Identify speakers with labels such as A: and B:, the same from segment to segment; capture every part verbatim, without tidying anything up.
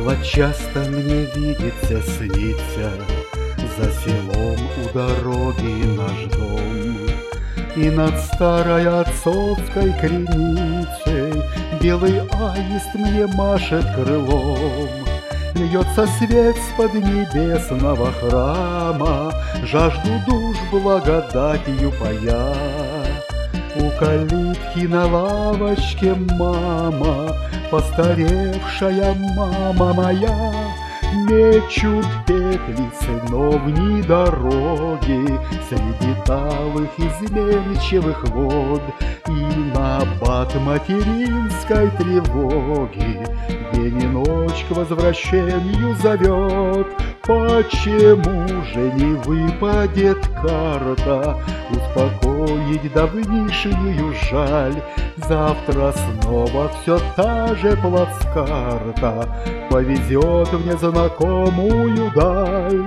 A: Мало часто мне видится, снится за селом у дороги наш дом. И над старой отцовской криницей белый аист мне машет крылом. Льется свет с под небесного храма, жажду душ благодатью пая. У калитки на лавочке мама, постаревшая мама моя, мечут петли сыновней дороги среди талых изменчивых вод. И на бат материнской тревоги день и ночь к возвращению зовет. Почему же не выпадет карта успокоить давнишнюю жаль? Завтра снова все та же плацкарта повезет в незнакомую даль.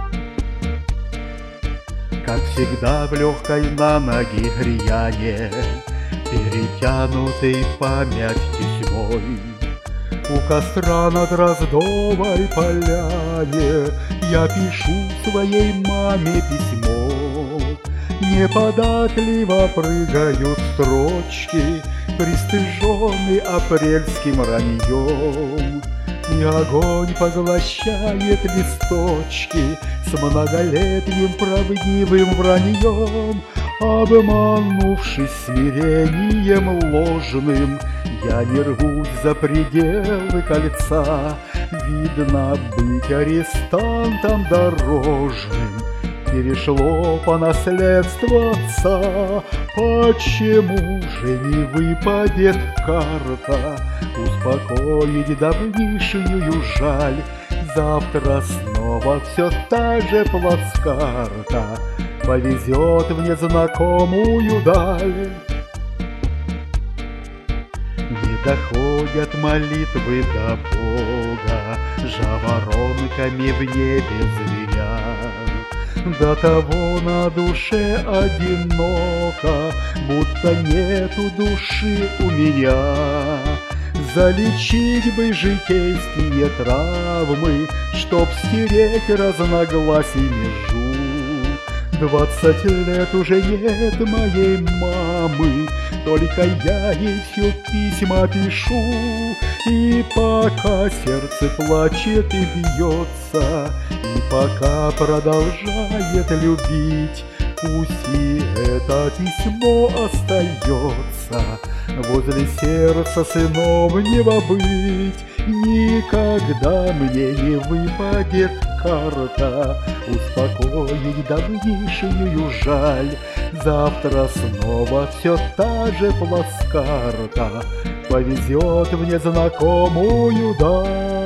A: Как всегда в легкой на ноги грияне, перетянутый память тесьмой, у костра на Дроздовой поляне я пишу своей маме письмо. Неподатливо прыгают строчки, пристыженный апрельским раньем. И огонь поглощает листочки с многолетним правдивым враньем. Обманувшись смирением ложным, я не рвусь за пределы кольца. Видно, быть арестантом дорожным перешло по наследству отца. Почему же не выпадет карта успокоить давнишнюю жаль? Завтра снова все та же плацкарта повезет в незнакомую даль. Не доходят молитвы до Бога, жаворонками в небе звенят. До того на душе одиноко, будто нету души у меня. Залечить бы житейские травмы, чтоб стереть разногласий межу. Двадцать лет уже нет моей мамы, только я ей все письма пишу. И пока сердце плачет и бьется, и пока продолжает любить, пусть и это письмо остается возле сердца сыновнего быть. Никогда мне не выпадет карта успокоить давнишнюю жаль. Завтра снова все та же плацкарта повезет в незнакомую даль.